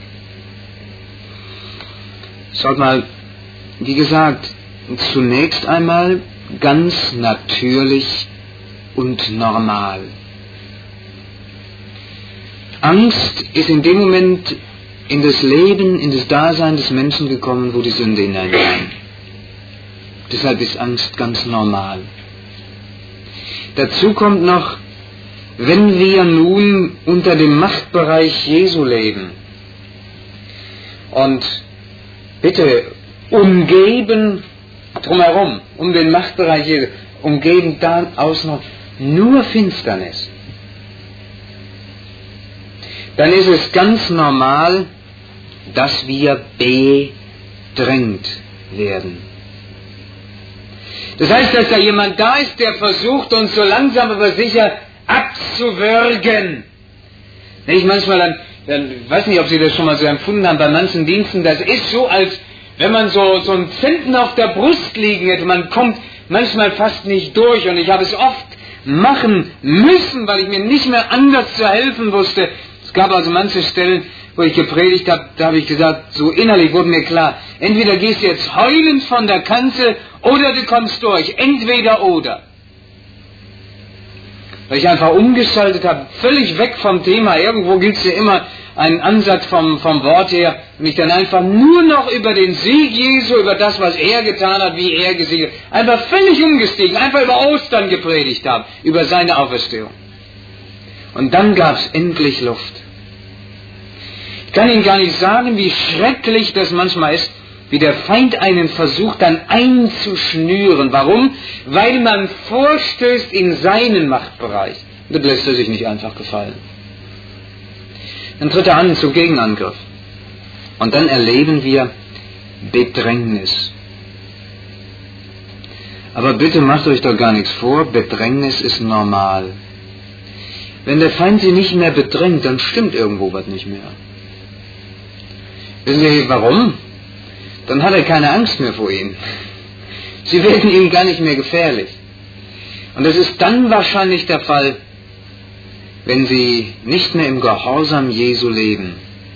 Schaut mal, wie gesagt, zunächst einmal ganz natürlich und normal. Angst ist in dem Moment in das Leben, in das Dasein des Menschen gekommen, wo die Sünde hineinkam. Deshalb ist Angst ganz normal. Dazu kommt noch, wenn wir nun unter dem Machtbereich Jesu leben und bitte umgeben, drumherum, um den Machtbereich Jesu, umgeben da außen noch nur Finsternis, dann ist es ganz normal, dass wir bedrängt werden. Das heißt, dass da jemand da ist, der versucht, uns so langsam aber sicher abzuwürgen. Ich manchmal dann, dann, weiß nicht, ob Sie das schon mal so empfunden haben, bei manchen Diensten, das ist so, als wenn man so, so einen Zentner auf der Brust liegen hätte. Man kommt manchmal fast nicht durch und ich habe es oft machen müssen, weil ich mir nicht mehr anders zu helfen wusste. Es gab also manche Stellen, wo ich gepredigt habe, da habe ich gesagt, so innerlich wurde mir klar, entweder gehst du jetzt heulend von der Kanzel oder du kommst durch, entweder oder. Weil ich einfach umgeschaltet habe, völlig weg vom Thema, irgendwo gibt es ja immer einen Ansatz vom, vom Wort her, und ich dann einfach nur noch über den Sieg Jesu, über das, was er getan hat, wie er gesiegt hat, einfach völlig umgestiegen, einfach über Ostern gepredigt habe, über seine Auferstehung. Und dann gab es endlich Luft. Ich kann Ihnen gar nicht sagen, wie schrecklich das manchmal ist, wie der Feind einen versucht dann einzuschnüren. Warum? Weil man vorstößt in seinen Machtbereich. Das lässt er sich nicht einfach gefallen. Dann tritt er an zum Gegenangriff. Und dann erleben wir Bedrängnis. Aber bitte macht euch doch gar nichts vor, Bedrängnis ist normal. Wenn der Feind sie nicht mehr bedrängt, dann stimmt irgendwo was nicht mehr. Wissen Sie, warum? Dann hat er keine Angst mehr vor ihnen. Sie werden ihm gar nicht mehr gefährlich. Und das ist dann wahrscheinlich der Fall, wenn sie nicht mehr im Gehorsam Jesu leben.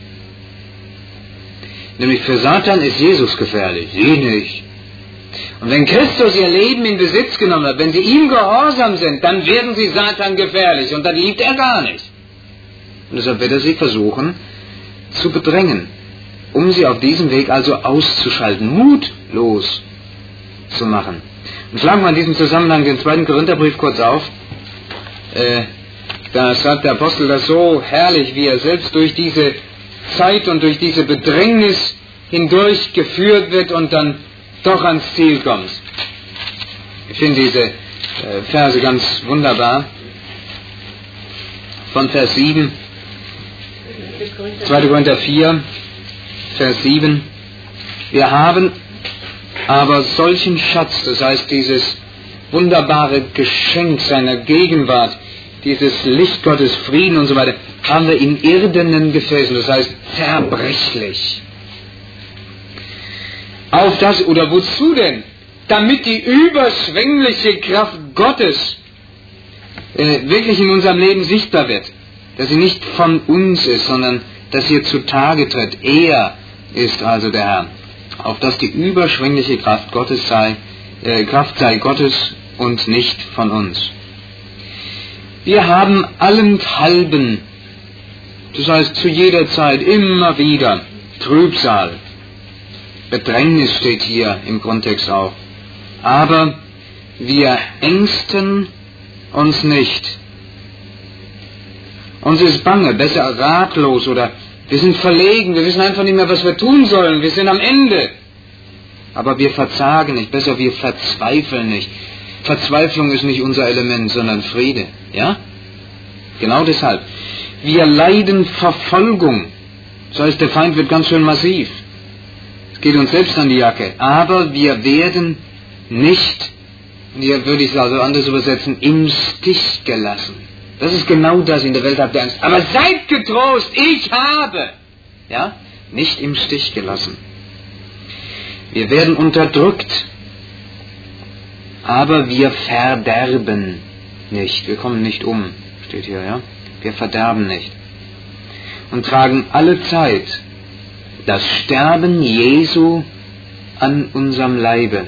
Nämlich für Satan ist Jesus gefährlich, sie nicht. Und wenn Christus ihr Leben in Besitz genommen hat, wenn sie ihm gehorsam sind, dann werden sie Satan gefährlich und dann liebt er gar nicht. Und deshalb wird er sie versuchen zu bedrängen, um sie auf diesem Weg also auszuschalten, mutlos zu machen. Und schlagen wir in diesem Zusammenhang den zweiten Korintherbrief kurz auf. Äh, da sagt der Apostel das so herrlich, wie er selbst durch diese Zeit und durch diese Bedrängnis hindurch geführt wird und dann doch ans Ziel kommt. Ich finde diese äh, Verse ganz wunderbar. Von Vers sieben, zweiter Korinther vier, Vers sieben. Wir haben aber solchen Schatz, das heißt dieses wunderbare Geschenk seiner Gegenwart, dieses Licht Gottes, Frieden und so weiter, haben wir in irdenen Gefäßen, das heißt zerbrechlich. Auf das, oder wozu denn? Damit die überschwängliche Kraft Gottes äh, wirklich in unserem Leben sichtbar wird. Dass sie nicht von uns ist, sondern dass sie zutage tritt. Er ist also der Herr. Auf dass die überschwängliche Kraft Gottes sei, äh, Kraft sei Gottes und nicht von uns. Wir haben allenthalben, das heißt zu jeder Zeit, immer wieder, Trübsal. Bedrängnis steht hier im Grundtext auch. Aber wir ängsten uns nicht. Uns ist bange, besser ratlos oder wir sind verlegen, wir wissen einfach nicht mehr, was wir tun sollen, wir sind am Ende. Aber wir verzagen nicht, besser wir verzweifeln nicht. Verzweiflung ist nicht unser Element, sondern Friede. Ja? Genau deshalb. Wir leiden Verfolgung. Das heißt, der Feind wird ganz schön massiv. Es geht uns selbst an die Jacke. Aber wir werden nicht, hier würde ich es also anders übersetzen, im Stich gelassen. Das ist genau das. In der Welt habt ihr Angst. Aber seid getrost, ich habe. Ja? Nicht im Stich gelassen. Wir werden unterdrückt. Aber wir verderben nicht. Wir kommen nicht um. Steht hier, ja? Wir verderben nicht. Und tragen alle Zeit das Sterben Jesu an unserem Leibe.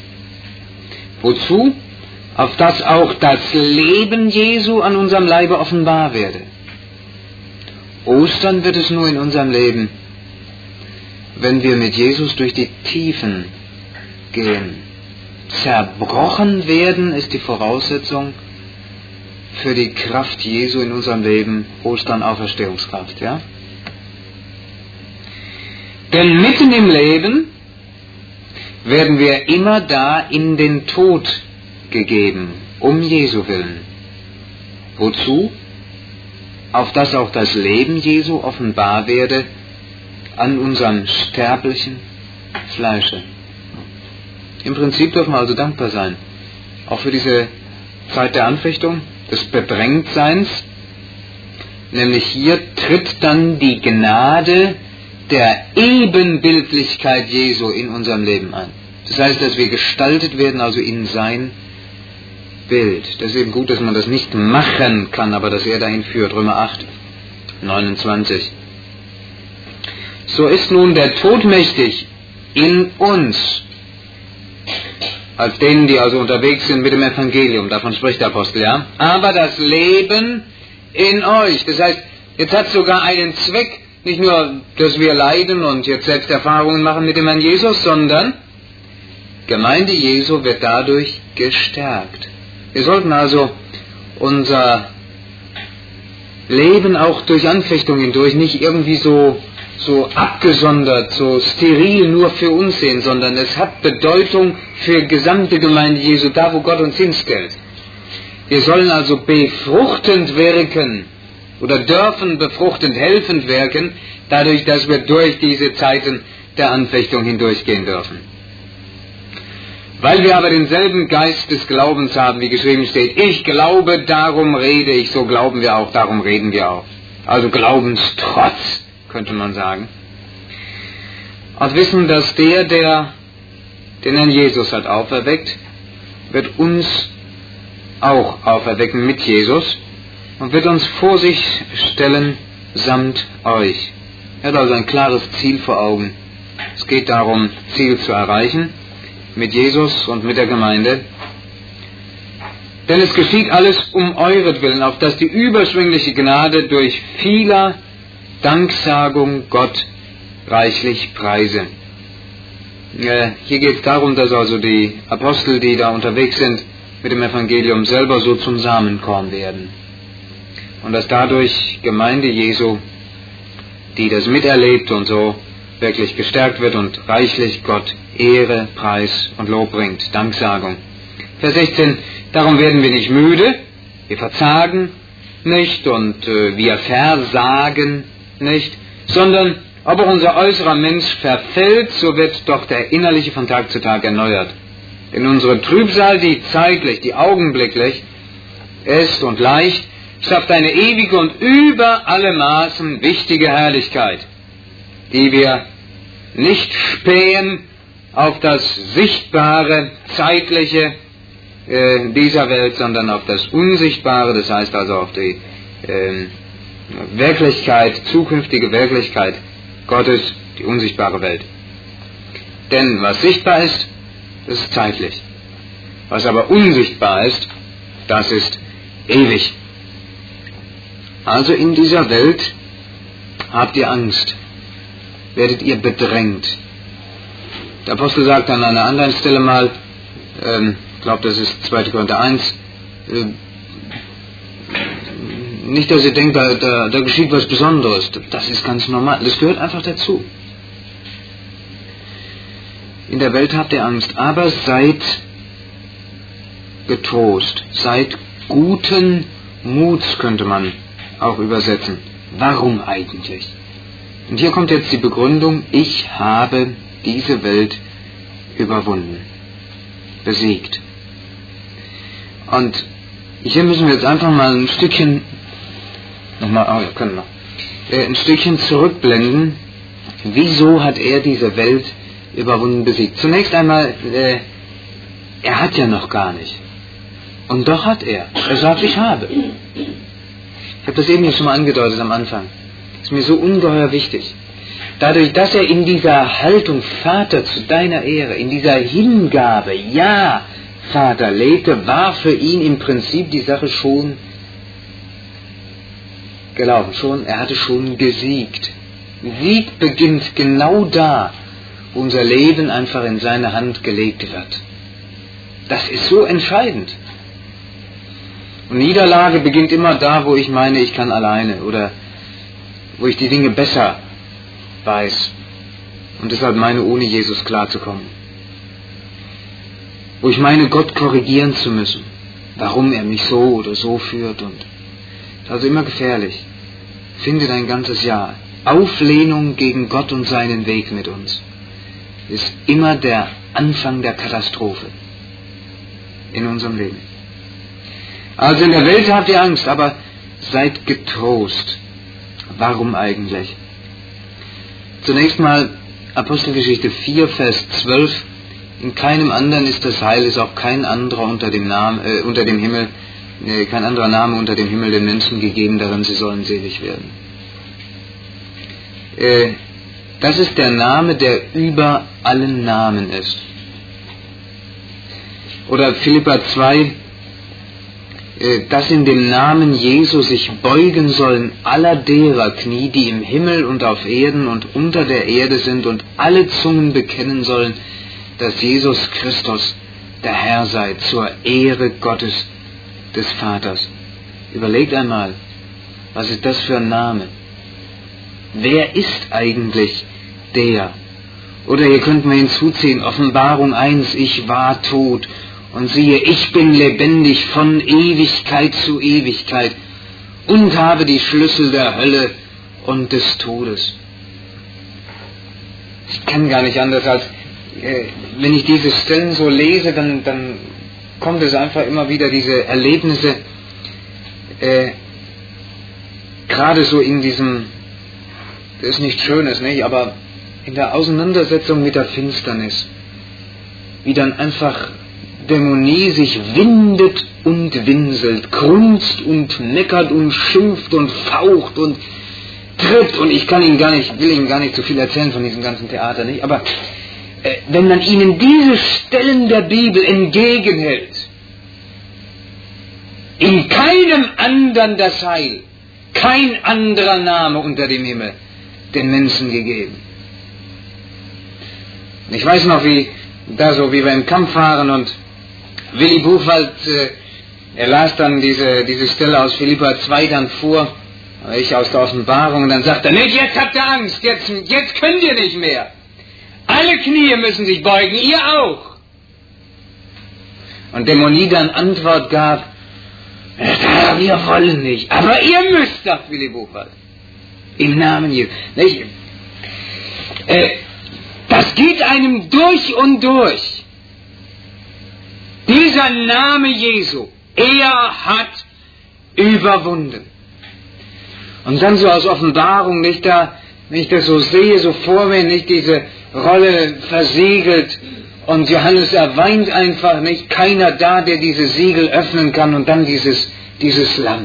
Wozu? Auf dass auch das Leben Jesu an unserem Leibe offenbar werde. Ostern wird es nur in unserem Leben, wenn wir mit Jesus durch die Tiefen gehen. Zerbrochen werden ist die Voraussetzung für die Kraft Jesu in unserem Leben, Ostern, Auferstehungskraft, ja? Denn mitten im Leben werden wir immer da in den Tod gegeben, um Jesu willen. Wozu? Auf dass auch das Leben Jesu offenbar werde an unserem sterblichen Fleische. Im Prinzip dürfen wir also dankbar sein, auch für diese Zeit der Anfechtung, des Bedrängtseins, nämlich hier tritt dann die Gnade der Ebenbildlichkeit Jesu in unserem Leben ein. Das heißt, dass wir gestaltet werden, also in sein Bild. Das ist eben gut, dass man das nicht machen kann, aber dass er dahin führt. Römer acht, neunundzwanzig. So ist nun der Tod mächtig in uns, als denen, die also unterwegs sind mit dem Evangelium, davon spricht der Apostel, ja. Aber das Leben in euch, das heißt, jetzt hat es sogar einen Zweck, nicht nur, dass wir leiden und jetzt selbst Erfahrungen machen mit dem Herrn Jesus, sondern Gemeinde Jesu wird dadurch gestärkt. Wir sollten also unser Leben auch durch Anfechtungen hindurch nicht irgendwie so so abgesondert, so steril nur für uns sehen, sondern es hat Bedeutung für gesamte Gemeinde Jesu, da wo Gott uns hinstellt. Wir sollen also befruchtend wirken oder dürfen befruchtend helfend wirken, dadurch, dass wir durch diese Zeiten der Anfechtung hindurchgehen dürfen. Weil wir aber denselben Geist des Glaubens haben, wie geschrieben steht, ich glaube, darum rede ich, so glauben wir auch, darum reden wir auch. Also Glaubenstrotz, könnte man sagen. Und wissen, dass der, der den Herrn Jesus hat auferweckt, wird uns auch auferwecken mit Jesus und wird uns vor sich stellen samt euch. Er hat also ein klares Ziel vor Augen. Es geht darum, Ziel zu erreichen mit Jesus und mit der Gemeinde. Denn es geschieht alles um euretwillen, auf dass die überschwängliche Gnade durch vieler Danksagung Gott reichlich preise. Äh, hier geht es darum, dass also die Apostel, die da unterwegs sind mit dem Evangelium, selber so zum Samenkorn werden. Und dass dadurch Gemeinde Jesu, die das miterlebt und so wirklich gestärkt wird und reichlich Gott Ehre, Preis und Lob bringt, Danksagung. Vers sechzehn, darum werden wir nicht müde, wir verzagen nicht und äh, wir versagen nicht, sondern ob auch unser äußerer Mensch verfällt, so wird doch der innerliche von Tag zu Tag erneuert. Denn unsere Trübsal, die zeitlich, die augenblicklich ist und leicht, schafft eine ewige und über alle Maßen wichtige Herrlichkeit, die wir nicht spähen auf das sichtbare, zeitliche äh, dieser Welt, sondern auf das Unsichtbare, das heißt also auf die äh, Wirklichkeit, zukünftige Wirklichkeit Gottes, die unsichtbare Welt. Denn was sichtbar ist, das ist zeitlich. Was aber unsichtbar ist, das ist ewig. Also in dieser Welt habt ihr Angst, werdet ihr bedrängt. Der Apostel sagt an einer anderen Stelle mal, ähm, ich glaube das ist zweiter Korinther eins, äh, nicht, dass ihr denkt, da, da, da geschieht was Besonderes. Das ist ganz normal. Das gehört einfach dazu. In der Welt habt ihr Angst, aber seid getrost. Seid guten Muts, könnte man auch übersetzen. Warum eigentlich? Und hier kommt jetzt die Begründung: Ich habe diese Welt überwunden, besiegt. Und hier müssen wir jetzt einfach mal ein Stückchen, nochmal, oh, wir können noch, äh, ein Stückchen zurückblenden. Wieso hat er diese Welt überwunden, besiegt? Zunächst einmal, äh, er hat ja noch gar nicht. Und doch hat er. Er sagt, ich habe. Ich habe das eben ja schon mal angedeutet am Anfang. Das ist mir so ungeheuer wichtig. Dadurch, dass er in dieser Haltung, Vater, zu deiner Ehre, in dieser Hingabe, ja, Vater, lebte, war für ihn im Prinzip die Sache schon gelaufen. Schon, er hatte schon gesiegt. Sieg beginnt genau da, wo unser Leben einfach in seine Hand gelegt wird. Das ist so entscheidend. Und Niederlage beginnt immer da, wo ich meine, ich kann alleine oder wo ich die Dinge besser weiß und deshalb meine, ohne Jesus klarzukommen. Wo ich meine, Gott korrigieren zu müssen, warum er mich so oder so führt. Und das ist also immer gefährlich. Finde dein ganzes Jahr. Auflehnung gegen Gott und seinen Weg mit uns ist immer der Anfang der Katastrophe in unserem Leben. Also in der Welt habt ihr Angst, aber seid getrost. Warum eigentlich? Zunächst mal Apostelgeschichte vier, Vers zwölf. In keinem anderen ist das Heil, ist auch kein anderer unter dem Namen, äh, unter dem Himmel, äh, kein anderer Name unter dem Himmel den Menschen gegeben, darin sie sollen selig werden. Äh, das ist der Name, der über allen Namen ist. Oder Philipper zwei, dass in dem Namen Jesu sich beugen sollen aller derer Knie, die im Himmel und auf Erden und unter der Erde sind, und alle Zungen bekennen sollen, dass Jesus Christus der Herr sei, zur Ehre Gottes des Vaters. Überlegt einmal, was ist das für ein Name? Wer ist eigentlich der? Oder ihr könnt mal hinzuziehen, Offenbarung eins, ich war tot. Und siehe, ich bin lebendig von Ewigkeit zu Ewigkeit und habe die Schlüssel der Hölle und des Todes. Ich kann gar nicht anders als, äh, wenn ich diese Stellen so lese, dann, dann kommt es einfach immer wieder, diese Erlebnisse, äh, gerade so in diesem, das ist nichts Schönes, nicht, aber in der Auseinandersetzung mit der Finsternis, wie dann einfach Dämonie sich windet und winselt, grunzt und meckert und schimpft und faucht und tritt, und ich kann Ihnen gar nicht, will Ihnen gar nicht so viel erzählen von diesem ganzen Theater, nicht? Aber äh, wenn man Ihnen diese Stellen der Bibel entgegenhält, in keinem anderen das Heil, kein anderer Name unter dem Himmel den Menschen gegeben. Ich weiß noch, wie da so, wie wir im Kampf fahren, und Willi Buchwald, äh, er las dann diese, diese Stelle aus Philipper zwei dann vor, ich aus der Offenbarung, und dann sagt er, nicht, jetzt habt ihr Angst, jetzt, jetzt könnt ihr nicht mehr. Alle Knie müssen sich beugen, ihr auch. Und Dämonie dann Antwort gab, ja, wir wollen nicht, aber ihr müsst, sagt Willi Buchwald. Im Namen Jesu. Nicht? Äh, das geht einem durch und durch. Dieser Name Jesu, er hat überwunden. Und dann so aus Offenbarung, nicht da, wenn ich das so sehe, so vor mir, nicht diese Rolle versiegelt, und Johannes, er weint einfach, nicht, keiner da, der diese Siegel öffnen kann, und dann dieses, dieses Lamm.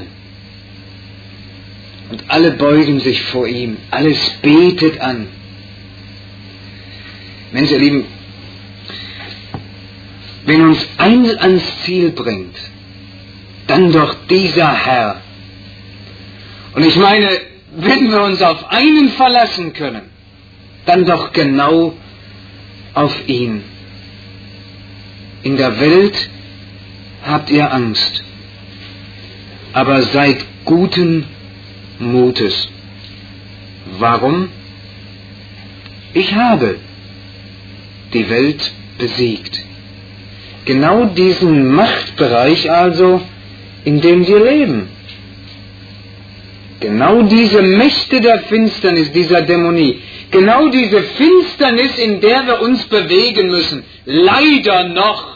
Und alle beugen sich vor ihm, alles betet an. Mensch, ihr Lieben, wenn uns eins ans Ziel bringt, dann doch dieser Herr. Und ich meine, wenn wir uns auf einen verlassen können, dann doch genau auf ihn. In der Welt habt ihr Angst, aber seid guten Mutes. Warum? Ich habe die Welt besiegt. Genau diesen Machtbereich also, in dem wir leben. Genau diese Mächte der Finsternis, dieser Dämonie, genau diese Finsternis, in der wir uns bewegen müssen, leider noch.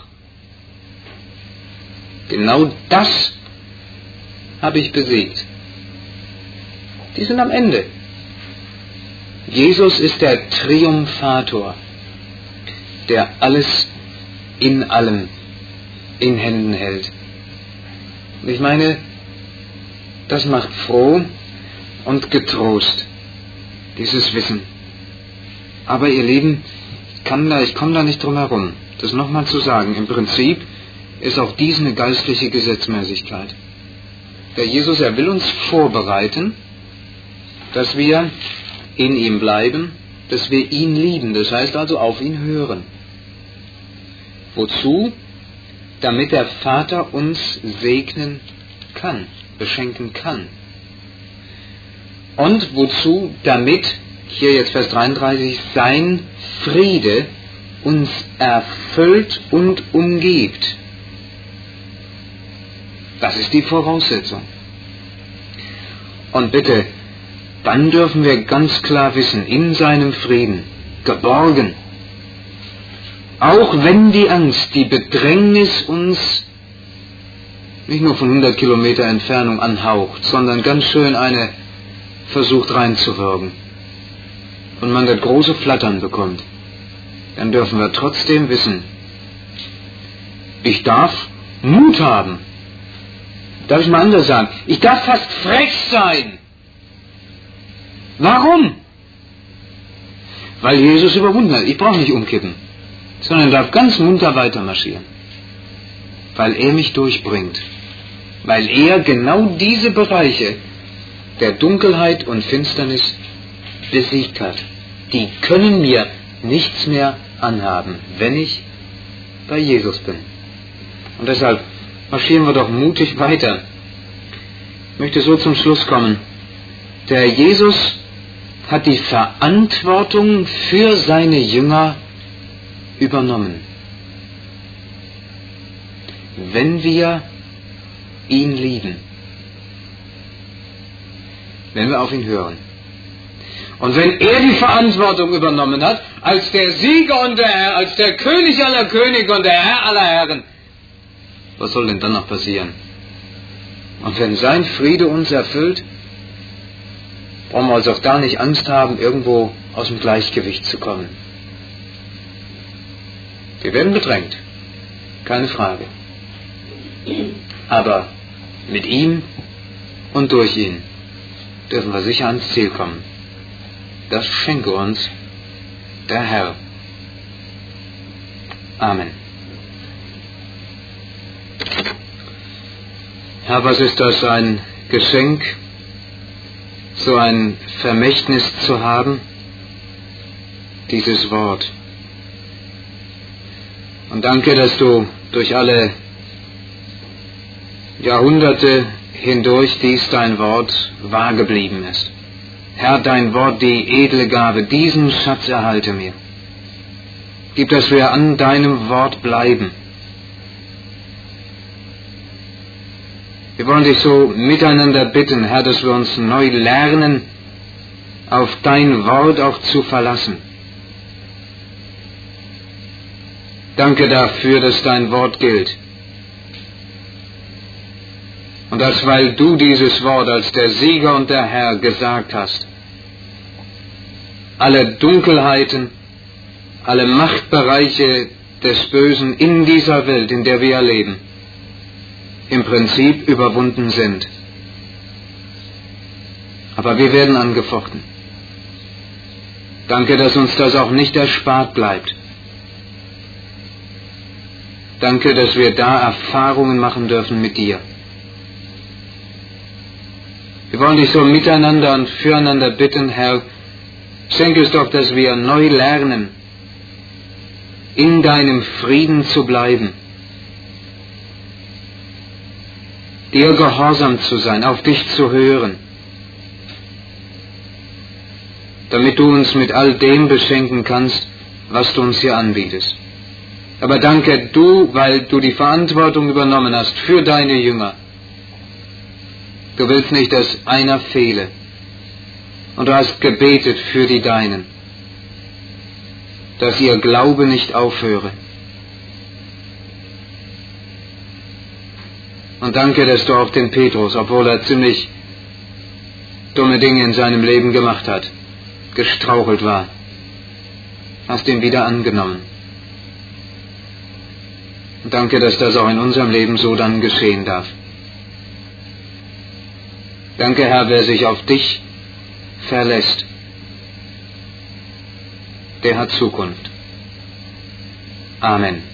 Genau das habe ich besiegt. Die sind am Ende. Jesus ist der Triumphator, der alles in allem in Händen hält. Und ich meine, das macht froh und getrost, dieses Wissen. Aber ihr Lieben, ich, kann da, ich komme da nicht drum herum, das nochmal zu sagen. Im Prinzip ist auch dies eine geistliche Gesetzmäßigkeit. Der Jesus, er will uns vorbereiten, dass wir in ihm bleiben, dass wir ihn lieben, das heißt also auf ihn hören. Wozu? Damit der Vater uns segnen kann, beschenken kann. Und wozu? Damit, hier jetzt Vers dreiunddreißig, sein Friede uns erfüllt und umgibt. Das ist die Voraussetzung. Und bitte, dann dürfen wir ganz klar wissen, in seinem Frieden, geborgen, auch wenn die Angst, die Bedrängnis uns nicht nur von hundert Kilometer Entfernung anhaucht, sondern ganz schön eine versucht reinzuwirken und man das große Flattern bekommt, dann dürfen wir trotzdem wissen, ich darf Mut haben. Darf ich mal anders sagen? Ich darf fast frech sein. Warum? Weil Jesus überwunden hat. Ich brauche nicht umkippen, sondern darf ganz munter weitermarschieren. Weil er mich durchbringt. Weil er genau diese Bereiche der Dunkelheit und Finsternis besiegt hat. Die können mir nichts mehr anhaben, wenn ich bei Jesus bin. Und deshalb marschieren wir doch mutig weiter. Ich möchte so zum Schluss kommen. Der Jesus hat die Verantwortung für seine Jünger übernommen. Wenn wir ihn lieben, wenn wir auf ihn hören. Und wenn er die Verantwortung übernommen hat, als der Sieger und der Herr, als der König aller Könige und der Herr aller Herren, was soll denn dann noch passieren? Und wenn sein Friede uns erfüllt, brauchen wir also auch da nicht Angst haben, irgendwo aus dem Gleichgewicht zu kommen. Wir werden bedrängt, keine Frage. Aber mit ihm und durch ihn dürfen wir sicher ans Ziel kommen. Das schenke uns der Herr. Amen. Herr, was ist das, ein Geschenk, so ein Vermächtnis zu haben, dieses Wort. Und danke, dass du durch alle Jahrhunderte hindurch dies dein Wort wahr geblieben ist. Herr, dein Wort, die edle Gabe, diesen Schatz erhalte mir. Gib, dass wir an deinem Wort bleiben. Wir wollen dich so miteinander bitten, Herr, dass wir uns neu lernen, auf dein Wort auch zu verlassen. Danke dafür, dass dein Wort gilt. Und dass, weil du dieses Wort als der Sieger und der Herr gesagt hast, alle Dunkelheiten, alle Machtbereiche des Bösen in dieser Welt, in der wir leben, im Prinzip überwunden sind. Aber wir werden angefochten. Danke, dass uns das auch nicht erspart bleibt. Danke, dass wir da Erfahrungen machen dürfen mit dir. Wir wollen dich so miteinander und füreinander bitten, Herr, schenke es doch, dass wir neu lernen, in deinem Frieden zu bleiben. dir gehorsam zu sein, auf dich zu hören, damit du uns mit all dem beschenken kannst, was du uns hier anbietest. Aber danke du, weil du die Verantwortung übernommen hast für deine Jünger. Du willst nicht, dass einer fehle. Und du hast gebetet für die Deinen, dass ihr Glaube nicht aufhöre. Und danke, dass du auch den Petrus, obwohl er ziemlich dumme Dinge in seinem Leben gemacht hat, gestrauchelt war, hast ihn wieder angenommen. Und danke, dass das auch in unserem Leben so dann geschehen darf. Danke, Herr, wer sich auf dich verlässt, der hat Zukunft. Amen.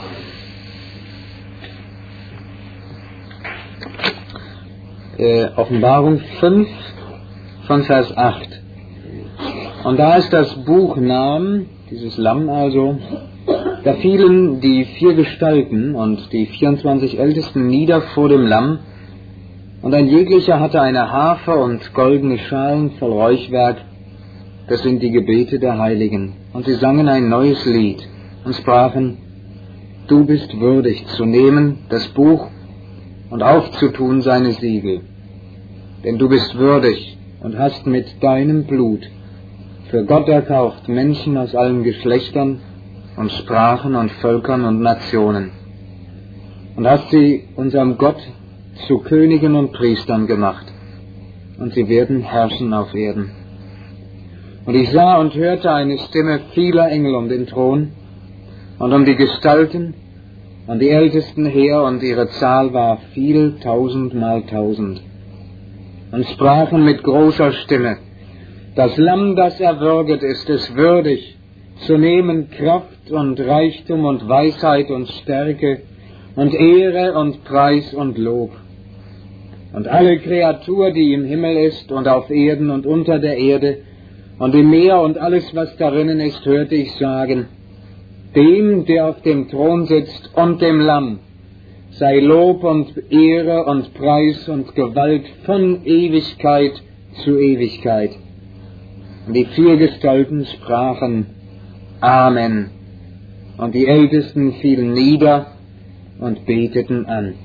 Äh, Offenbarung fünf von Vers acht. Und da ist das Buchnamen, dieses Lamm also, da fielen die vier Gestalten und die vierundzwanzig Ältesten nieder vor dem Lamm, und ein jeglicher hatte eine Harfe und goldene Schalen voll Räuchwerk, das sind die Gebete der Heiligen. Und sie sangen ein neues Lied und sprachen: Du bist würdig zu nehmen das Buch und aufzutun seine Siegel, denn du bist würdig und hast mit deinem Blut für Gott erkauft Menschen aus allen Geschlechtern und Sprachen und Völkern und Nationen, und hast sie unserem Gott zu Königen und Priestern gemacht, und sie werden herrschen auf Erden. Und ich sah und hörte eine Stimme vieler Engel um den Thron und um die Gestalten und die Ältesten her, und ihre Zahl war viel tausendmal tausend, und sprachen mit großer Stimme: Das Lamm, das erwürget ist, ist würdig, zu nehmen Kraft und Reichtum und Weisheit und Stärke und Ehre und Preis und Lob. Und alle Kreatur, die im Himmel ist und auf Erden und unter der Erde und im Meer und alles, was darinnen ist, hörte ich sagen: Dem, der auf dem Thron sitzt, und dem Lamm sei Lob und Ehre und Preis und Gewalt von Ewigkeit zu Ewigkeit. Und die vier Gestalten sprachen: Amen. Und die Ältesten fielen nieder und beteten an.